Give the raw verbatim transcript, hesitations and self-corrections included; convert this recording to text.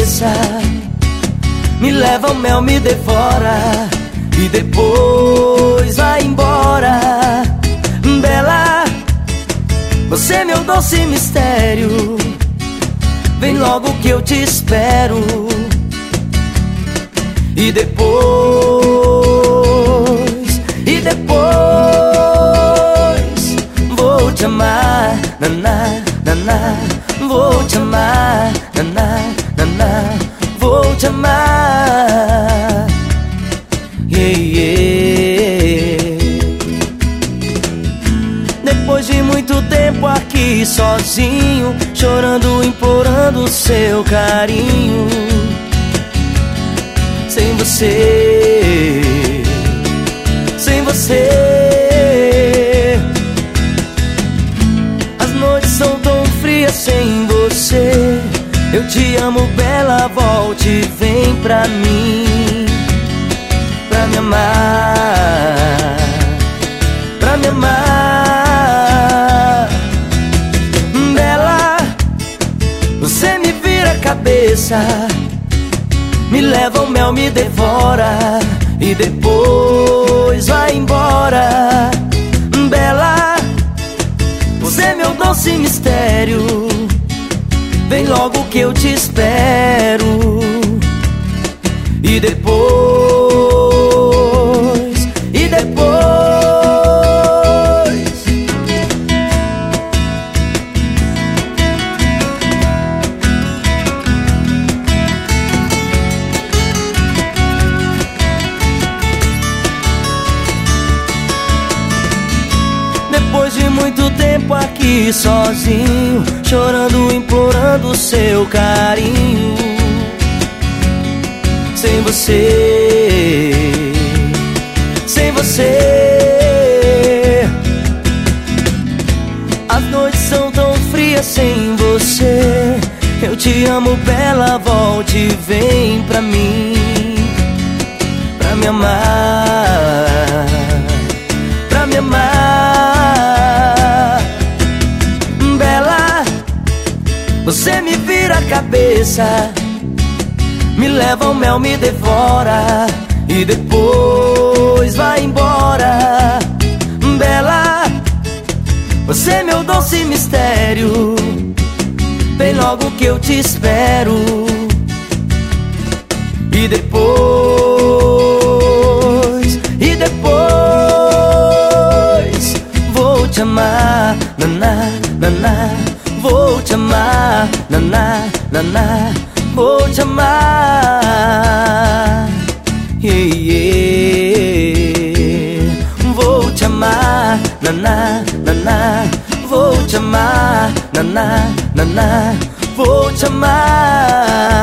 cabeça, me leva ao mel, me devora e depois vai embora. Bela, você é meu doce mistério, vem logo que eu te espero. E depois, e depois vou te amar, naná, naná. Vou te amar, naná, naná. Vou te amar, yeah, yeah. Depois de muito tempo aqui sozinho, chorando, implorando o seu carinho, sem você, sem você. As noites são tão frias sem você. Eu te amo, bela, volte e vem pra mim, pra me amar, pra me amar. Bela, você me vira a cabeça, me leva ao mel, me devora e depois vai embora. Bela, você é meu doce mistério, vem logo que eu te espero. E depois, e depois Depois de muito tempo aqui sozinho, chorando, implorando o seu carinho, sem você, sem você. As noites são tão frias sem você. Eu te amo, bela, volte e vem pra mim, pra me amar, pra me amar. Bela, você me vira a cabeça, me leva ao mel, me devora e depois vai embora. Bela, você é meu doce mistério, vem logo que eu te espero. E depois, e depois vou te amar, naná, naná. Vou te amar, naná, naná. Vou te amar, yeah, yeah. Vou te amar, naná, naná. Vou te amar, naná, naná. Vou te amar.